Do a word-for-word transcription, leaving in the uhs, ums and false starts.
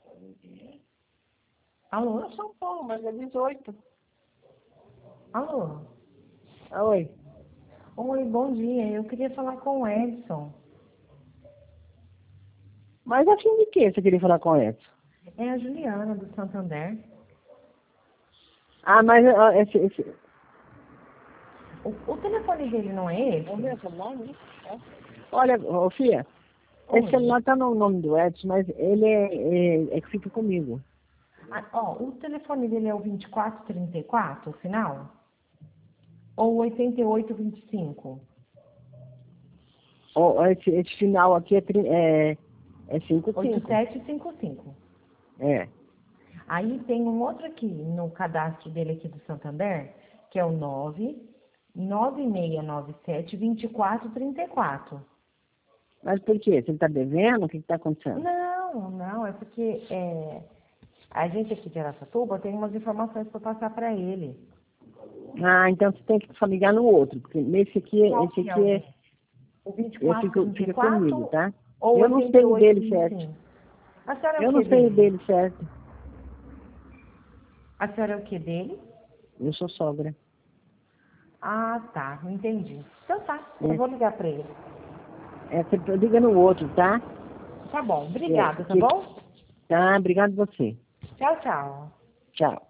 Alô? É São Paulo, mas é dezoito. Alô? Oi. Oi, bom dia. Eu queria falar com o Edson. Mas a fim de que você queria falar com ele? É a Juliana, do Santander. Ah, mas ó, esse... esse... O, o telefone dele não é esse? Vamos ver o celular, né? É. Olha, ô, Fia, esse Oi. celular tá no nome do Edson, mas ele é, é, é que fica comigo. Ah, ó, o telefone dele é o vinte e quatro trinta e quatro, o final? Ou o oitenta e oito vinte e cinco? Ó, esse, esse final aqui é, tri- é, é cinco cinco. oitenta e sete cinquenta e cinco. É. Aí tem um outro aqui no cadastro dele aqui do Santander, que é o nove nove seis nove sete dois quatro três quatro. Mas por quê? Você tá devendo? O que que tá acontecendo? Não, não, é porque é, a gente aqui de Araçatuba tem umas informações para passar para ele. Ah, então você tem que só ligar no outro, porque nesse aqui, Qual esse que é aqui o é, dele? O vinte e é quatro fica, trinta e fica comigo, quatro tá? ou Eu não oitenta e sei o oito dele vinte e certo. cinco? A senhora é o Eu não que sei o dele? dele certo. A senhora é o que dele? Eu sou sogra. Ah, tá, entendi. Então tá, eu É, vou ligar para ele. é, você liga no outro, tá? Tá bom, É, obrigada, tá que, bom? tá, obrigado você. Tchau, tchau. Tchau.